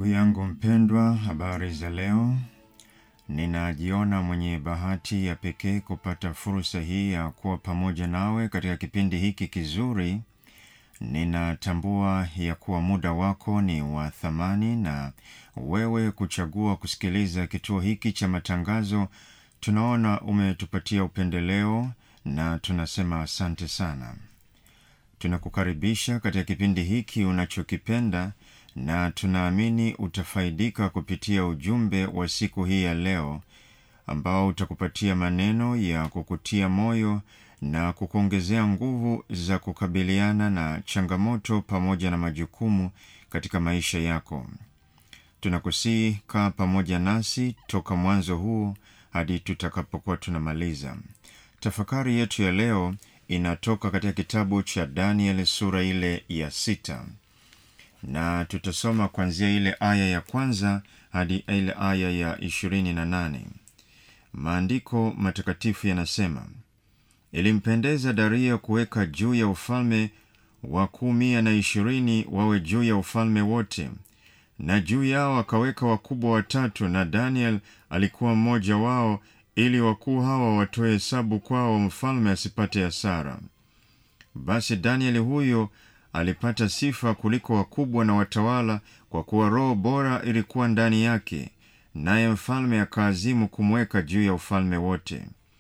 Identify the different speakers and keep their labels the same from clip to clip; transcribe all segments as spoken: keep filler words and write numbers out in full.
Speaker 1: Ndugu yangu mpendwa, habari za leo. Ninajiona mwenye bahati ya pekee kupata fursa hii ya kuwa pamoja nawe katika kipindi hiki kizuri. Ninatambua ya kuwa muda wako ni wa thamani, na wewe kuchagua kusikiliza kituo hiki cha matangazo, tunaona umetupatia upendeleo na tunasema asante sana. Tunakukaribisha katika kipindi hiki unachokipenda, na tunaamini utafaidika kupitia ujumbe wa siku hii ya leo, ambao utakupatia maneno ya kukutia moyo na kukuongezea nguvu za kukabiliana na changamoto pamoja na majukumu katika maisha yako. Tunakusihi kaa pamoja nasi toka mwanzo huu hadi tutakapokuwa tunamaliza. Tafakari yetu ya leo inatoka katika kitabu cha Daniel sura ile ya sita. Na tutasoma kuanzia ile aya ya kwanza hadi ile aya ya ishirini na nane. Maandiko matakatifu yanasema, ilimpendeza Dario kuweka juu ya ufalme wakuu mia na ishirini wawe juu ya ufalme wote, na juu yao akaweka wakubwa watatu, na Daniel alikuwa mmoja wao, ili wakuu hawa watoe hesabu kwao, mfalme asipate hasara. Basi Daniel huyo alipata sifa kuliko wakubwa na watawala, kwa kuwa roho bora ilikuwa ndani yake, naye mfalme akaazimu kumweka juu ya ufalme wote.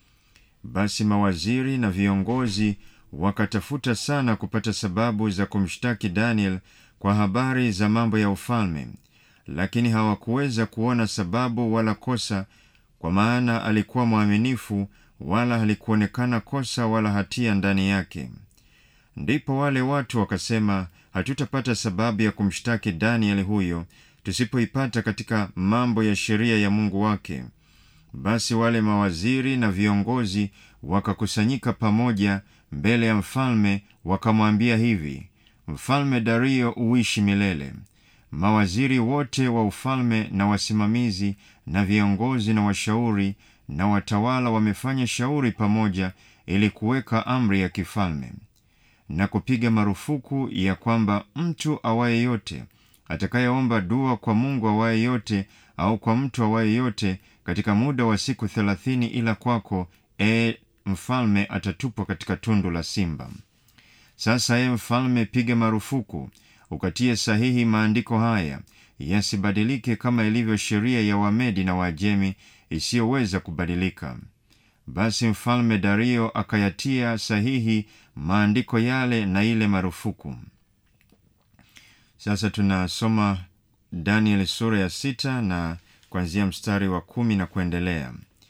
Speaker 1: Basi mawaziri na viongozi wakatafuta sana kupata sababu za kumshtaki Daniel kwa habari za mambo ya ufalme, lakini hawakuweza kuona sababu wala kosa, kwa maana alikuwa mwaminifu, wala halikuonekana kosa wala hatia ndani yake. Ndipo wale watu wakasema, hatutapata sababu ya kumshtaki Daniel huyo tusipoipata katika mambo ya sheria ya Mungu wake. Basi wale mawaziri na viongozi wakakusanyika pamoja mbele ya mfalme, wakamwambia hivi, Mfalme Dario uishi milele. Mawaziri wote wa ufalme na wasimamizi na viongozi na washauri na watawala wamefanya shauri pamoja ili kuweka amri ya kifalme na kupiga marufuku ya kwamba mtu awaye yote atakayeomba dua kwa Mungu awaye yote au kwa mtu awaye yote katika muda wa siku thelathini ila kwako, e mfalme, atatupwa katika tundu la simba. Sasa e mfalme, piga marufuku, ukatie sahihi maandiko haya, yasibadilike, kama ilivyo sheria ya Wamedi na Wajemi isiyoweza kubadilika. Basi mfalme Dario akayatia sahihi maandiko yale na ile marufuku. Sasa tunasoma Daniel sura ya sita na kuanzia mstari wa kumi na kuendelea.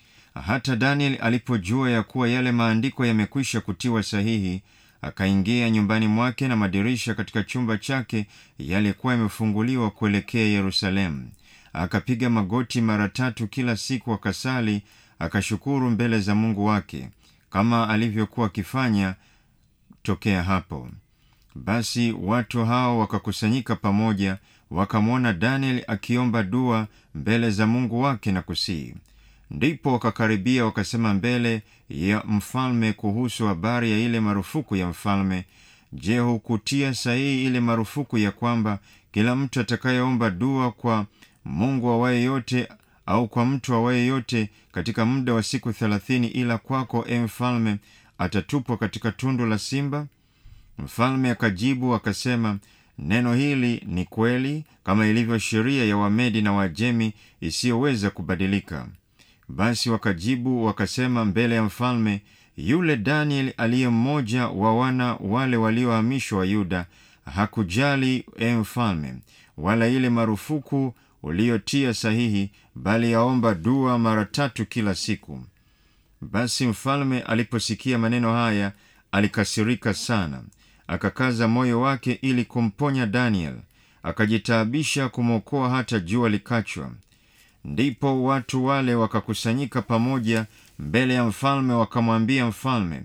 Speaker 1: Hata Daniel alipojua ya kuwa yale maandiko yamekwisha kutiwa sahihi, akaingia nyumbani mwake, na madirisha katika chumba chake yalikuwa yamefunguliwa kuelekea Yerusalemu. Akapiga magoti mara tatu kila siku, akasali, akashukuru mbele za Mungu wake, kama alivyokuwa akifanya tokea hapo. Basi watu hao wakakusanyika pamoja, wakamwona Daniel akiomba dua mbele za Mungu wake na kusihi. Ndipo wakakaribia wakasema mbele ya mfalme kuhusu habari ya ile marufuku ya mfalme, je, hukutia sahihi ile marufuku ya kwamba kila mtu atakayeomba dua kwa Mungu awaye yote au kwa mtu awaye yote katika muda wa siku thelathini ila kwako, e mfalme, atatupwa katika tundu la simba? Mfalme akajibu akasema, neno hili ni kweli, kama ilivyo sheria ya Wamedi na Wajemi isiyoweza kubadilika. Basi wakajibu wakasema mbele ya mfalme, yule Daniel aliye mmoja wa wana wale waliohamishwa wa Yuda hakujali, e mfalme, wala ile marufuku uliotia sahihi, bali yaomba dua mara tatu kila siku. Basi mfalme aliposikia maneno haya alikasirika sana, akakaza moyo wake ili kumponya Daniel, akajitaabisha kumwokoa hata jua likachwa. Ndipo watu wale wakakusanyika pamoja mbele ya mfalme, wakamwambia mfalme,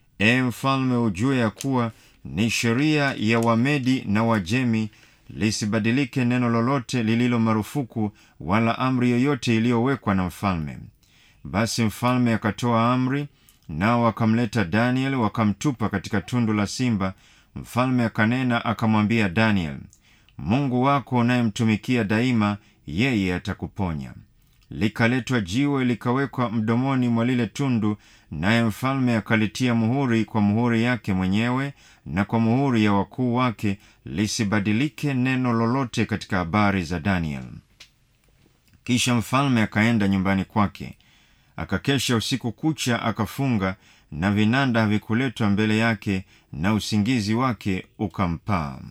Speaker 1: e mfalme, ujue ya kuwa ni sheria ya Wamedi na Wajemi lisibadilike neno lolote lililo marufuku, wala amri yoyote iliyowekwa na mfalme. Basi mfalme akatoa amri, nao wakamleta Daniel, wakamtupa katika tundu la simba. Mfalme akanena akamwambia Daniel, Mungu wako unayemtumikia daima, yeye atakuponya. Likaletwa jiwe likawekwa mdomoni mwa lile tundu, naye mfalme akalitia muhuri kwa muhuri yake mwenyewe na kwa muhuri ya wakuu wake, lisibadilike neno lolote katika habari za Daniel. Kisha mfalme akaenda nyumbani kwake, akakesha usiku kucha, akafunga, na vinanda havikuletwa mbele yake, na usingizi wake ukampaa.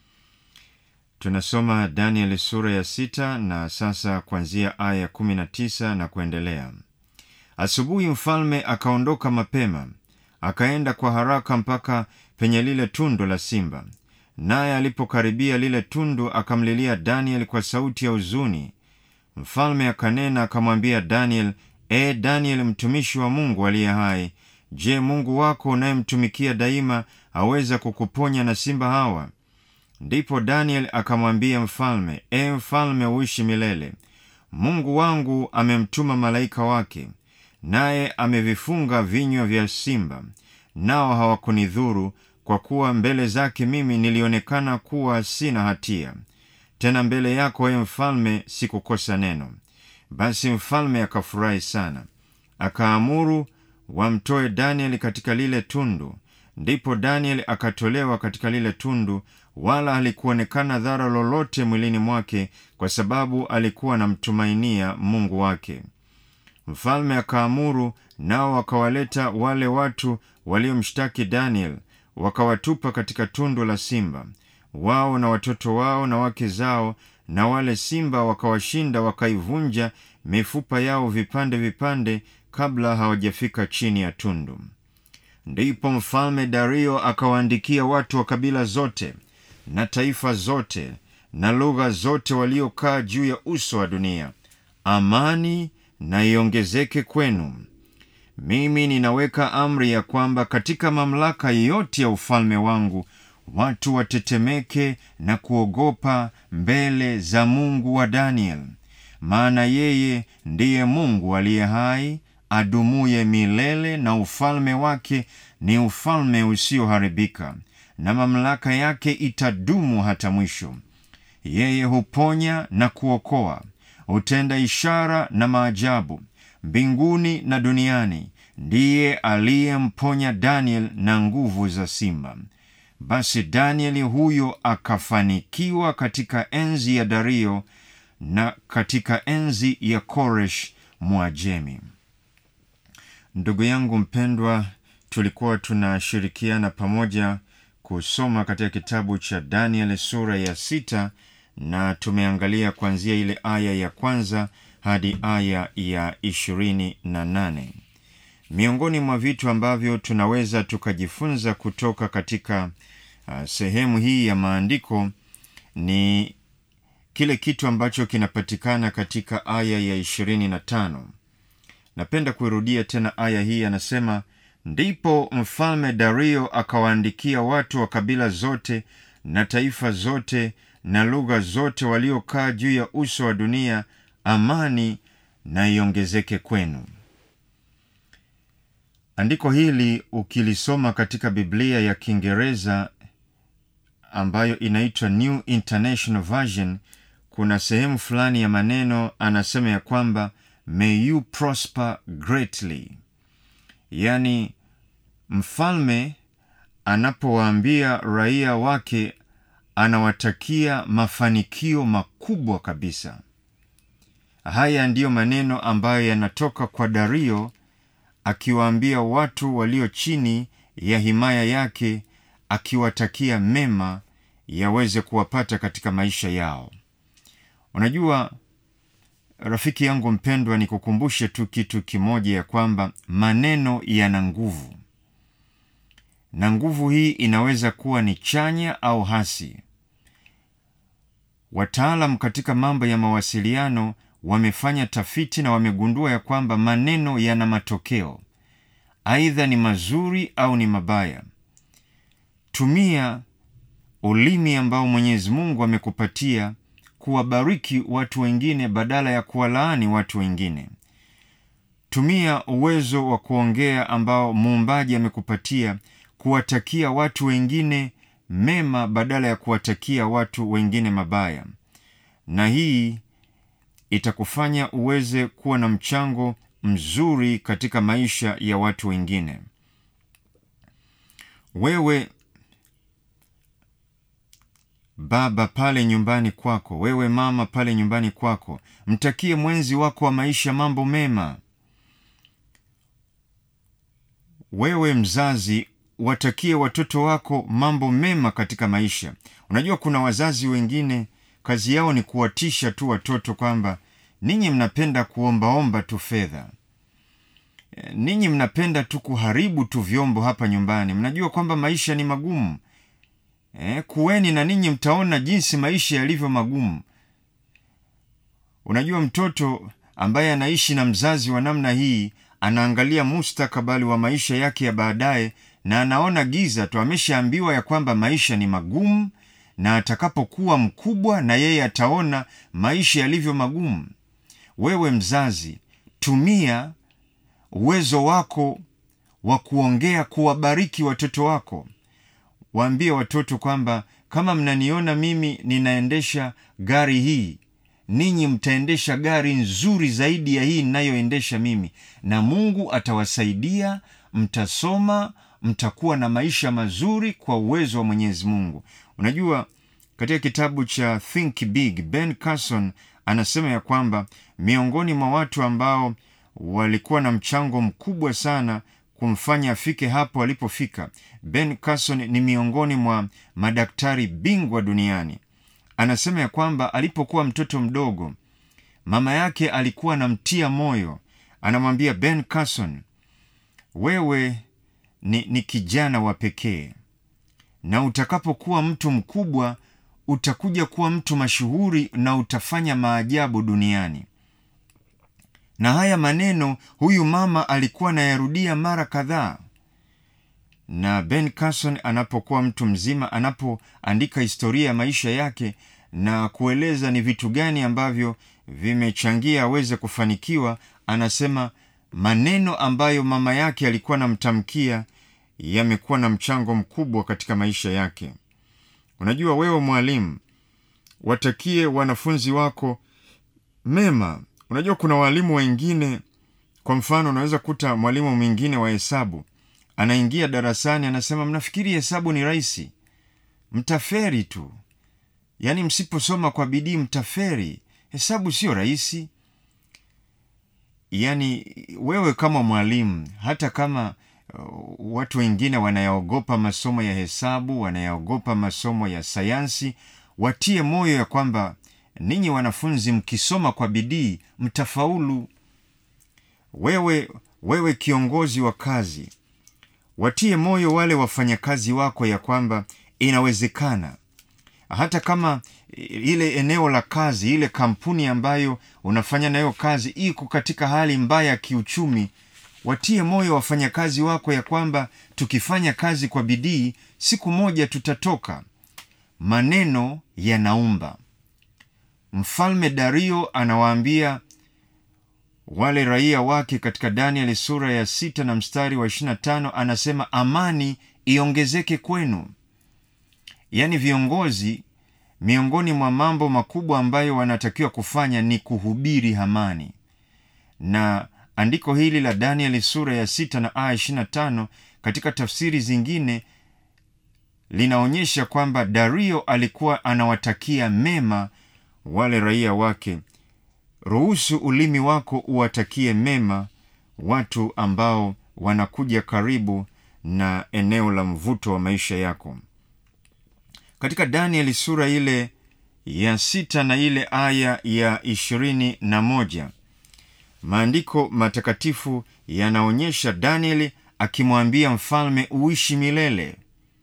Speaker 1: Tunasoma Daniel sura ya sita, na sasa kuanzia aya kumi na tisa na kuendelea. Asubuhi mfalme akaondoka mapema, akaenda kwa haraka mpaka penye lile tundu la simba. Naye alipokaribia lile tundu, akamlilia Daniel kwa sauti ya huzuni. Mfalme akanena akamwambia Daniel, E Daniel, mtumishi wa Mungu aliye hai, je, Mungu wako unayemtumikia daima aweza kukuponya na simba hawa? Ndipo Daniel akamwambia mfalme, E mfalme, uishi milele. Mungu wangu amemtuma malaika wake, naye amevifunga vinywa vya simba, nao hawakunidhuru, kwa kuwa mbele zake mimi nilionekana kuwa sina hatia. Tena mbele yako, e mfalme, sikukosa neno. Basi mfalme akafurahi sana, akaamuru wamtoe Daniel katika lile tundu. Ndipo Daniel akatolewa katika lile tundu, wala halikuonekana dhara lolote mwilini mwake, kwa sababu alikuwa anamtumainia Mungu wake. Mfalme akaamuru, nao wakawaleta wale watu waliomshtaki Daniel, wakawatupa katika tundu la simba, wao na watoto wao na wake zao, na wale simba wakawashinda, wakaivunja mifupa yao vipande vipande kabla hawajafika chini ya tundu. Ndipo mfalme Dario akawaandikia watu wa kabila zote na taifa zote na lugha zote waliokaa juu ya uso wa dunia, amani na iongezeke kwenu. Mimi ninaweka amri ya kwamba katika mamlaka yote ya ufalme wangu watu watetemeke na kuogopa mbele za Mungu wa Daniel, maana yeye ndiye Mungu aliye hai, adumuye milele, na ufalme wake ni ufalme usioharibika, na mamlaka yake itadumu hata mwisho. Yeye huponya na kuokoa, hutenda ishara na maajabu mbinguni na duniani. Ndiye aliyemponya Daniel na nguvu za simba. Basi Danieli huyo akafanikiwa katika enzi ya Dario na katika enzi ya Koresh Mwajemi. Ndugu yangu mpendwa, tulikuwa tunashirikiana pamoja kusoma katika kitabu cha Daniel sura ya sita, na tumeangalia kuanzia ile aya ya kwanza hadi aya ya ishirini na nane. Miongoni mwa vitu ambavyo tunaweza tukajifunza kutoka katika uh, sehemu hii ya maandiko ni kile kitu ambacho kinapatikana katika aya ya ishirini na tano. Napenda kuirudia tena aya hii. Anasema, ndipo mfalme Dario akawaandikia watu wa kabila zote na taifa zote na lugha zote waliokaa juu ya uso wa dunia, amani na iongezeke kwenu. Andiko hili ukilisoma katika Biblia ya Kiingereza ambayo inaitwa New International Version, kuna sehemu fulani ya maneno anasema ya kwamba may you prosper greatly. Yani mfalme anapowaambia raia wake anawatakia mafanikio makubwa kabisa. Haya ndiyo maneno ambayo yanatoka kwa Dario akiwaambia watu walio chini ya himaya yake, akiwatakia mema yaweze kuwapata katika maisha yao. Unajua rafiki yangu mpendwa, nikukumbushe tu kitu kimoja, ya kwamba maneno yana nguvu, na nguvu hii inaweza kuwa ni chanya au hasi. Wataalam katika mambo ya mawasiliano wamefanya tafiti na wamegundua ya kwamba maneno yana matokeo, aidha ni mazuri au ni mabaya. Tumia ulimi ambao Mwenyezi Mungu amekupatia kuwabariki watu wengine badala ya kuwalaani watu wengine. Tumia uwezo wa kuongea ambao Muumbaji amekupatia kuwatakia watu wengine mema badala ya kuwatakia watu wengine mabaya. Na hii itakufanya uweze kuwa na mchango mzuri katika maisha ya watu wengine. Wewe baba pale nyumbani kwako, wewe mama pale nyumbani kwako, mtakie mwenzi wako wa maisha mambo mema. Wewe mzazi, watakie watoto wako mambo mema katika maisha. Unajua kuna wazazi wengine kazi yao ni kuwatisha tu watoto kwamba ninyi mnapenda kuombaomba tu fedha, ninyi mnapenda tu kuharibu tu vyombo hapa nyumbani, mnajua kwamba maisha ni magumu. Eh, kuweni na ninyi mtaona jinsi maisha yalivyo magumu. Unajua mtoto ambaye anaishi na mzazi wa namna hii anaangalia mustakabali wa maisha yake ya baadaye, na anaona giza tu. Ameshaambiwa ya kwamba maisha ni magumu, na atakapokuwa mkubwa na yeye ataona maisha yalivyo magumu. Wewe mzazi, tumia uwezo wako wa kuongea kuwabariki watoto wako. Waambie watoto kwamba kama mnaniona mimi ninaendesha gari hii, ninyi mtaendesha gari nzuri zaidi ya hii ninayoendesha mimi, na Mungu atawasaidia, mtasoma, mtakuwa na maisha mazuri kwa uwezo wa Mwenyezi Mungu. Unajua katika kitabu cha Think Big, Ben Carson anasema ya kwamba miongoni mwa watu ambao walikuwa na mchango mkubwa sana kumfanya afike hapo alipofika, Ben Carson ni miongoni mwa madaktari bingwa duniani. Anasema ya kwamba alipokuwa mtoto mdogo, mama yake alikuwa anamtia moyo. Anamwambia Ben Carson, wewe ni, ni kijana wa pekee, na utakapokuwa mtu mkubwa utakuja kuwa mtu mashuhuri na utafanya maajabu duniani. Na haya maneno huyu mama alikuwa anayarudia mara kadhaa. Na Ben Carson anapokuwa mtu mzima, anapoandika historia ya maisha yake na kueleza ni vitu gani ambavyo vimechangia aweze kufanikiwa, anasema maneno ambayo mama yake alikuwa anamtamkia yamekuwa na mchango mkubwa katika maisha yake. Unajua wewe mwalimu, watakie wanafunzi wako mema. Unajua kuna walimu wengine, kwa mfano unaweza kuta mwalimu mwingine wa hesabu anaingia darasani anasema, mnafikiri hesabu ni rahisi? Mtaferi tu. Yaani msiposoma kwa bidii mtaferi. Hesabu sio rahisi. Yaani wewe kama mwalimu, hata kama uh, watu wengine wanayaogopa masomo ya hesabu, wanayaogopa masomo ya sayansi, watie moyo ya kwamba ninyi wanafunzi mkisoma kwa bidii mtafaulu. Wewe wewe kiongozi wa kazi, watie moyo wale wafanyakazi wako ya kwamba inawezekana. Hata kama ile eneo la kazi, ile kampuni ambayo unafanya nayo kazi iko katika hali mbaya ya kiuchumi, watie moyo wafanyakazi wako ya kwamba tukifanya kazi kwa bidii siku moja tutatoka. Maneno yanaumba. Mfalme Dario anawaambia wale raia wake katika Danieli sura ya sita na mstari wa ishirini na tano, anasema amani iongezeke kwenu. Yaani viongozi, miongoni mwa mambo makubwa ambayo wanatakiwa kufanya ni kuhubiri amani. Na andiko hili la Danieli sura ya sita na aya ishirini na tano katika tafsiri zingine linaonyesha kwamba Dario alikuwa anawatakia mema wale raia wake. Ruhusu ulimi wako uwatakie mema watu ambao wanakuja karibu na eneo la mvuto wa maisha yako. Katika Danieli sura ile ya sita na ile aya ya ishirini na moja, maandiko matakatifu yanaonyesha Danieli akimwambia mfalme uishi milele.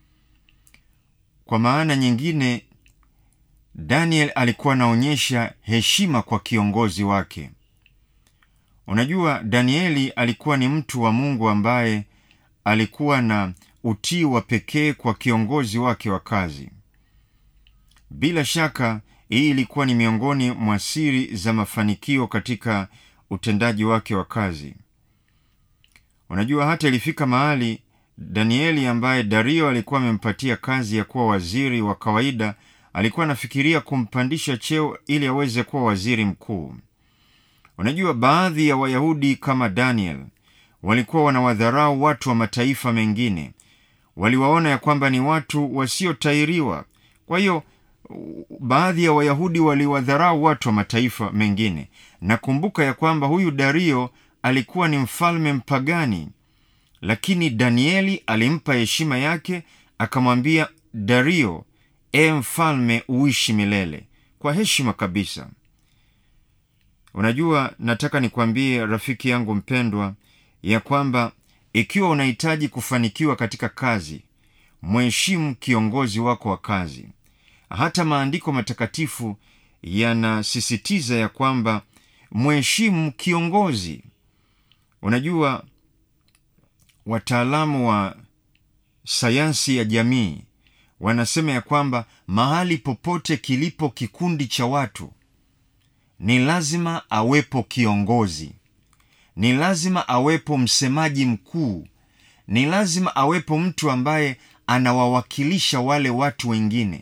Speaker 1: Kwa maana nyingine, Daniel alikuwa anaonyesha heshima kwa kiongozi wake. Unajua Danieli alikuwa ni mtu wa Mungu ambaye alikuwa na utii wa pekee kwa kiongozi wake wa kazi. Bila shaka hii ilikuwa ni miongoni mwa siri za mafanikio katika utendaji wake wa kazi. Unajua hata ilifika mahali Danieli ambaye Dario alikuwa amempatia kazi ya kuwa waziri wa kawaida, alikuwa anafikiria kumpandisha cheo ili aweze kuwa waziri mkuu. Unajua, baadhi ya Wayahudi kama Daniel walikuwa wanawadharau watu wa mataifa mengine. Waliwaona ya kwamba ni watu wasiotairiwa. Kwa hiyo baadhi ya Wayahudi waliwadharau watu wa mataifa mengine. Na kumbuka ya kwamba huyu Dario alikuwa ni mfalme mpagani, lakini Danieli alimpa heshima yake, akamwambia Dario, e mfalme, uishi milele, kwa heshima kabisa. Unajua, nataka nikwambie rafiki yangu mpendwa ya kwamba ikiwa unahitaji kufanikiwa katika kazi, mheshimu kiongozi wako wa kazi. Hata maandiko matakatifu yanasisitiza ya kwamba mheshimu kiongozi. Unajua, wataalamu wa sayansi ya jamii wanasema ya kwamba mahali popote kilipo kikundi cha watu, ni lazima awepo kiongozi, ni lazima awepo msemaji mkuu, ni lazima awepo mtu ambaye anawawakilisha wale watu wengine.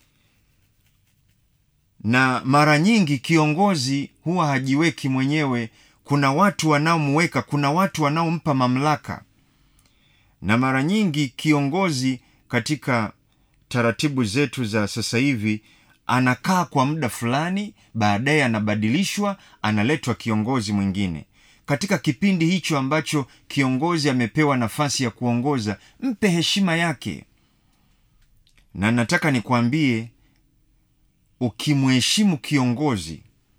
Speaker 1: Na mara nyingi kiongozi huwa hajiweki mwenyewe, kuna watu wanaomweka, kuna watu wanaompa mamlaka. Na mara nyingi kiongozi katika taratibu zetu za sasa hivi anakaa kwa muda fulani, baadaye anabadilishwa, analetwa kiongozi mwingine. Katika kipindi hicho ambacho kiongozi amepewa nafasi ya kuongoza, mpe heshima yake. Na nataka nikwambie, ukimheshimu kiongozi,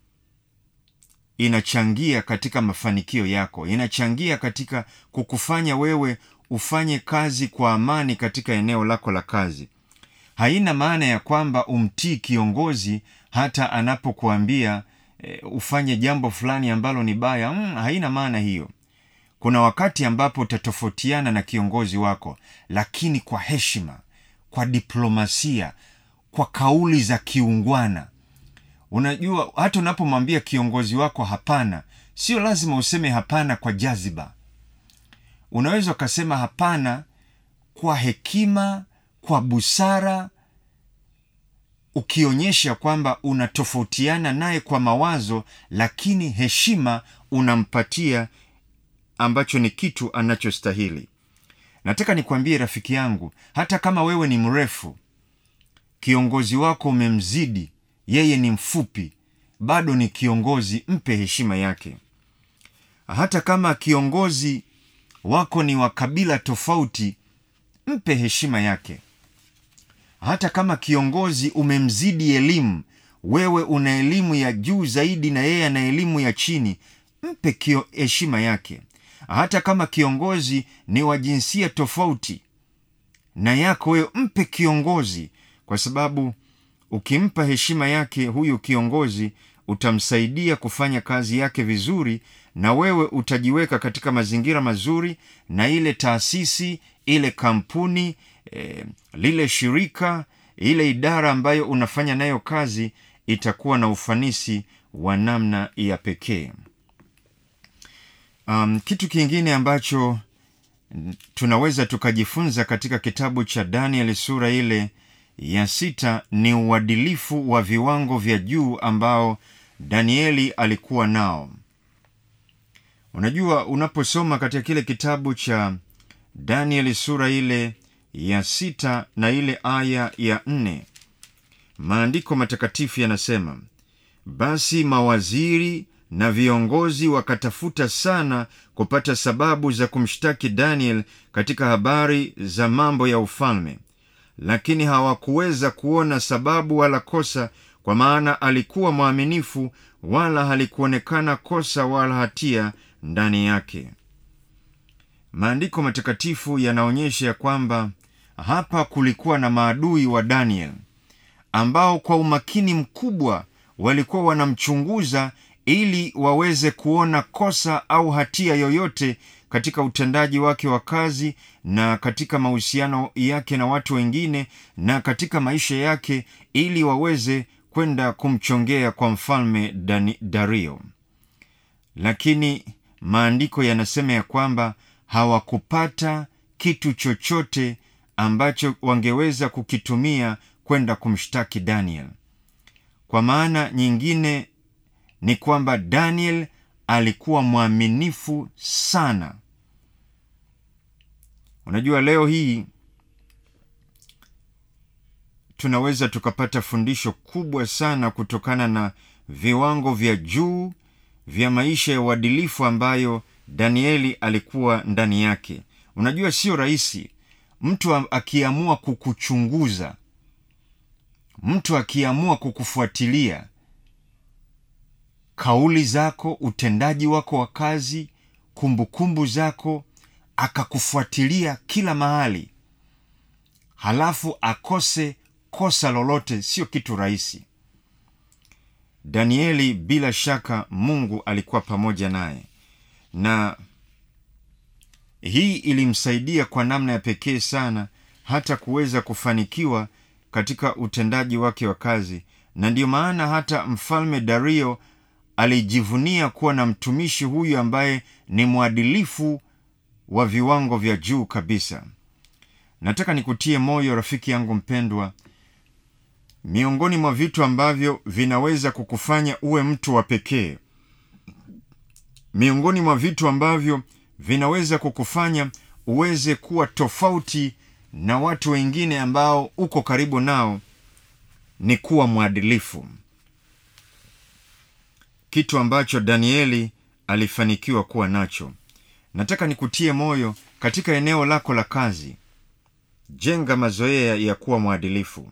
Speaker 1: inachangia katika mafanikio yako, inachangia katika kukufanya wewe ufanye kazi kwa amani katika eneo lako la kazi. Haina maana ya kwamba umtii kiongozi hata anapokuambia e, ufanye jambo fulani ambalo ni baya. Mm, haina maana hiyo. Kuna wakati ambapo utatofautiana na kiongozi wako, lakini kwa heshima, kwa diplomasia, kwa kauli za kiungwana. Unajua, hata unapomwambia kiongozi wako hapana, sio lazima useme hapana kwa jaziba. Unaweza ukasema hapana kwa hekima, kwa busara, ukionyesha kwamba unatofautiana naye kwa mawazo, lakini heshima unampatia ambacho ni kitu anachostahili. Nataka nikwambie rafiki yangu, hata kama wewe ni mrefu, kiongozi wako umemzidi, yeye ni mfupi, bado ni kiongozi, mpe heshima yake. Hata kama kiongozi wako ni wa kabila tofauti, mpe heshima yake. Hata kama kiongozi umemzidi elimu, wewe una elimu ya juu zaidi na yeye ana elimu ya chini, mpe heshima yake. Hata kama kiongozi ni wa jinsia tofauti na yako wewe, mpe kiongozi, kwa sababu ukimpa heshima yake huyu kiongozi, utamsaidia kufanya kazi yake vizuri, na wewe utajiweka katika mazingira mazuri, na ile taasisi, ile kampuni, e, lile shirika, ile idara ambayo unafanya nayo kazi itakuwa na ufanisi wa namna ya pekee. Um, kitu kingine ambacho tunaweza tukajifunza katika kitabu cha Daniel sura ile ya sita ni uadilifu wa viwango vya juu ambao Danieli alikuwa nao. Unajua, unaposoma katika kile kitabu cha Daniel sura ile ya sita na ile aya ya nne, maandiko matakatifu yanasema, basi mawaziri na viongozi wakatafuta sana kupata sababu za kumshtaki Daniel katika habari za mambo ya ufalme, lakini hawakuweza kuona sababu wala kosa, kwa maana alikuwa mwaminifu, wala halikuonekana kosa wala hatia ndani yake. Maandiko matakatifu yanaonyesha kwamba hapa kulikuwa na maadui wa Daniel ambao kwa umakini mkubwa walikuwa wanamchunguza ili waweze kuona kosa au hatia yoyote katika utendaji wake wa kazi, na katika mahusiano yake na watu wengine, na katika maisha yake, ili waweze kwenda kumchongea kwa mfalme Dario. Lakini maandiko yanasema ya kwamba hawakupata kitu chochote ambacho wangeweza kukitumia kwenda kumshtaki Daniel. Kwa maana nyingine ni kwamba Daniel alikuwa mwaminifu sana. Unajua, leo hii tunaweza tukapata fundisho kubwa sana kutokana na viwango vya juu vya maisha ya uadilifu ambayo Danieli alikuwa ndani yake. Unajua, sio rahisi mtu akiamua kukuchunguza, mtu akiamua kukufuatilia kauli zako, utendaji wako wa kazi, kumbukumbu zako, akakufuatilia kila mahali, halafu akose kosa lolote. Sio kitu rahisi. Danieli bila shaka Mungu alikuwa pamoja naye, na hii ilimsaidia kwa namna ya pekee sana hata kuweza kufanikiwa katika utendaji wake wa kazi. Na ndio maana hata Mfalme Dario alijivunia kuwa na mtumishi huyu ambaye ni mwadilifu wa viwango vya juu kabisa. Nataka nikutie moyo rafiki yangu mpendwa, miongoni mwa vitu ambavyo vinaweza kukufanya uwe mtu wa pekee, miongoni mwa vitu ambavyo vinaweza kukufanya uweze kuwa tofauti na watu wengine ambao uko karibu nao, ni kuwa mwadilifu. Kitu ambacho Danieli alifanikiwa kuwa nacho. Nataka nikutie moyo katika eneo lako la kazi. Jenga mazoea ya kuwa mwadilifu.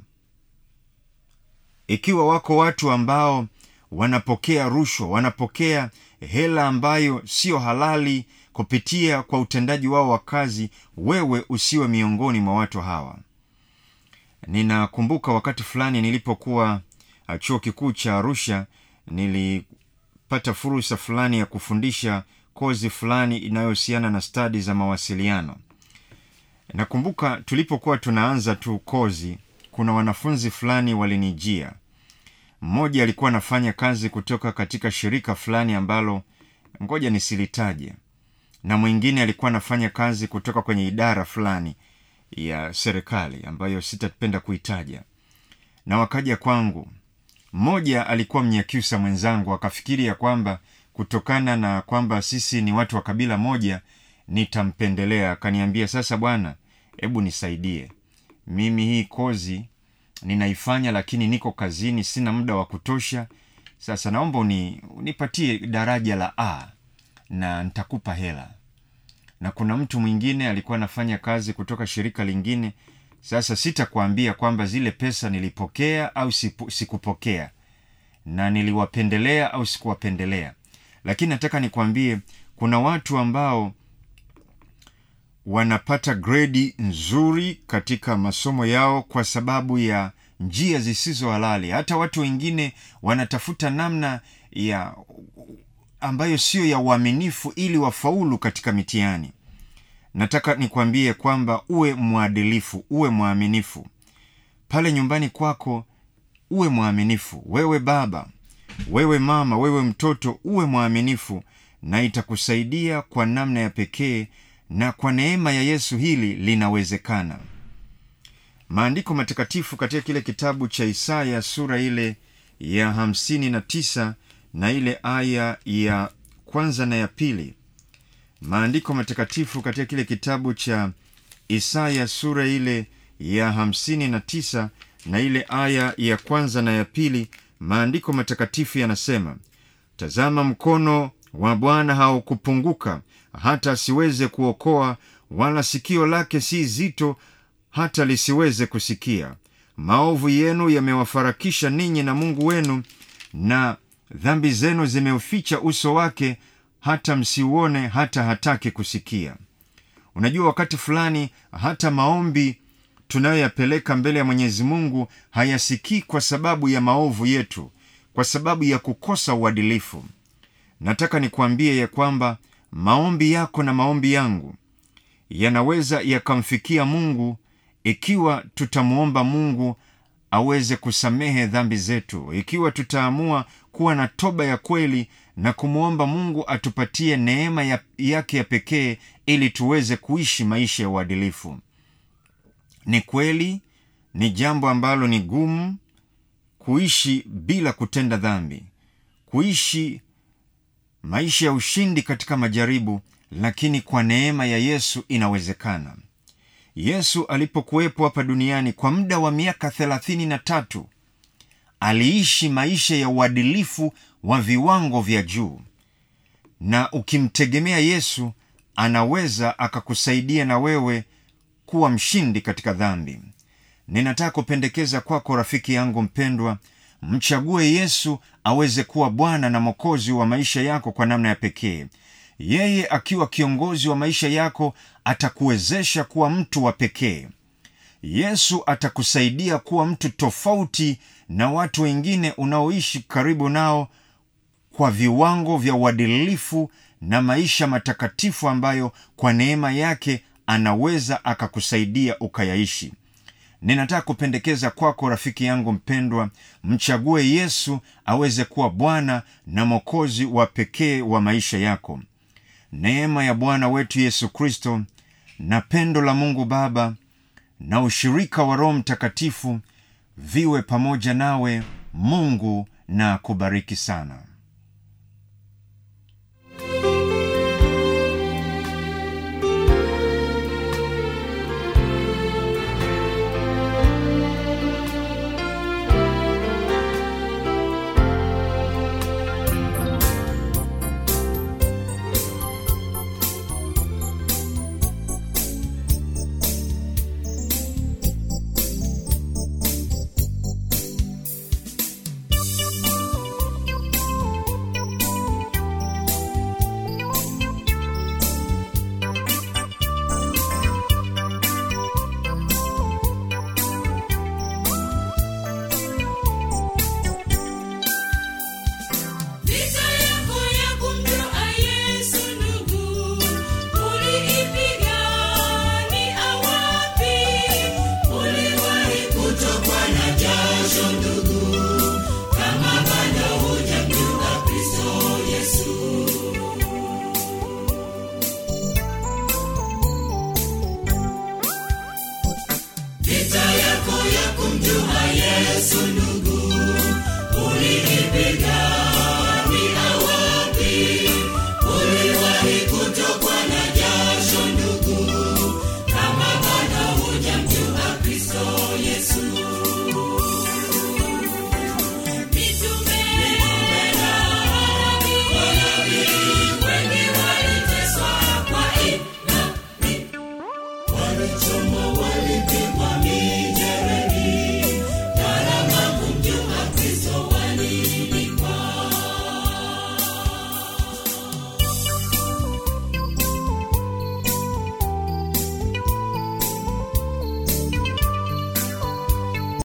Speaker 1: Ikiwa wako watu ambao wanapokea rushwa, wanapokea hela ambayo sio halali kupitia kwa utendaji wao wa kazi, wewe usiwe miongoni mwa watu hawa. Ninakumbuka wakati fulani nilipokuwa chuo kikuu cha Arusha, nilipata fursa fulani ya kufundisha kozi fulani inayohusiana na stadi za mawasiliano. Nakumbuka tulipokuwa tunaanza tu kozi, kuna wanafunzi fulani walinijia. Mmoja alikuwa anafanya kazi kutoka katika shirika fulani ambalo ngoja nisilitaje, na mwingine alikuwa anafanya kazi kutoka kwenye idara fulani ya serikali ambayo sitapenda kuitaja. Na wakaja kwangu. Mmoja alikuwa Mnyakyusa mwenzangu, akafikiria kwamba kutokana na kwamba sisi ni watu wa kabila moja nitampendelea. Akaniambia, sasa bwana, hebu nisaidie. Mimi hii kozi ninaifanya, lakini niko kazini, sina muda wa kutosha. Sasa naomba uni, unipatie daraja la A na nitakupa hela. Na kuna mtu mwingine alikuwa anafanya kazi kutoka shirika lingine. Sasa sitakwambia kwamba zile pesa nilipokea au sipu, sikupokea, na niliwapendelea au sikuwapendelea. Lakini nataka nikwambie kuna watu ambao wanapata grade nzuri katika masomo yao kwa sababu ya njia zisizo halali. Hata watu wengine wanatafuta namna ya ambayo sio ya uaminifu ili wafaulu katika mitihani. Nataka nikwambie kwamba uwe mwadilifu, uwe mwaminifu. Pale nyumbani kwako uwe mwaminifu. Wewe baba, wewe mama, wewe mtoto, uwe mwaminifu, na itakusaidia kwa namna ya pekee, na kwa neema ya Yesu hili linawezekana. Maandiko matakatifu katika kile kitabu cha Isaya sura ile ya hamsini na tisa na ile aya ya kwanza na ya pili. Maandiko matakatifu katika kile kitabu cha Isaya sura ile ya hamsini na tisa na ile aya ya kwanza na ya pili. Maandiko matakatifu yanasema, tazama, mkono wa Bwana haukupunguka hata asiweze kuokoa, wala sikio lake si zito hata lisiweze kusikia. Maovu yenu yamewafarakisha ninyi na Mungu wenu, na dhambi zenu zimeuficha uso wake hata msiuone, hata hataki kusikia. Unajua, wakati fulani hata maombi tunayoyapeleka mbele ya Mwenyezi Mungu hayasikii kwa sababu ya maovu yetu, kwa sababu ya kukosa uadilifu. Nataka nikuambie ya kwamba maombi yako na maombi yangu yanaweza yakamfikia Mungu ikiwa tutamuomba Mungu aweze kusamehe dhambi zetu, ikiwa tutaamua kuwa na toba ya kweli na kumuomba Mungu atupatie neema ya, yake ya pekee ili tuweze kuishi maisha ya uadilifu. Ni kweli ni jambo ambalo ni gumu kuishi bila kutenda dhambi, kuishi maisha ya ushindi katika majaribu, lakini kwa neema ya Yesu inawezekana. Yesu alipokuwepo hapa duniani kwa muda wa miaka thelathini na tatu, aliishi maisha ya uadilifu wa viwango vya juu. Na ukimtegemea Yesu, anaweza akakusaidia na wewe kuwa mshindi katika dhambi. Ninataka kupendekeza kwako rafiki yangu mpendwa, mchague Yesu aweze kuwa Bwana na Mwokozi wa maisha yako kwa namna ya pekee. Yeye akiwa kiongozi wa maisha yako atakuwezesha kuwa mtu wa pekee. Yesu atakusaidia kuwa mtu tofauti na watu wengine unaoishi karibu nao, kwa viwango vya uadilifu na maisha matakatifu ambayo kwa neema yake anaweza akakusaidia ukayaishi. Ninataka kupendekeza kwako rafiki yangu mpendwa, mchague Yesu aweze kuwa Bwana na Mwokozi wa pekee wa maisha yako. Neema ya Bwana wetu Yesu Kristo na pendo la Mungu Baba na ushirika wa Roho Mtakatifu viwe pamoja nawe. Mungu na kubariki sana.
Speaker 2: Yesu ndugu, uliipiga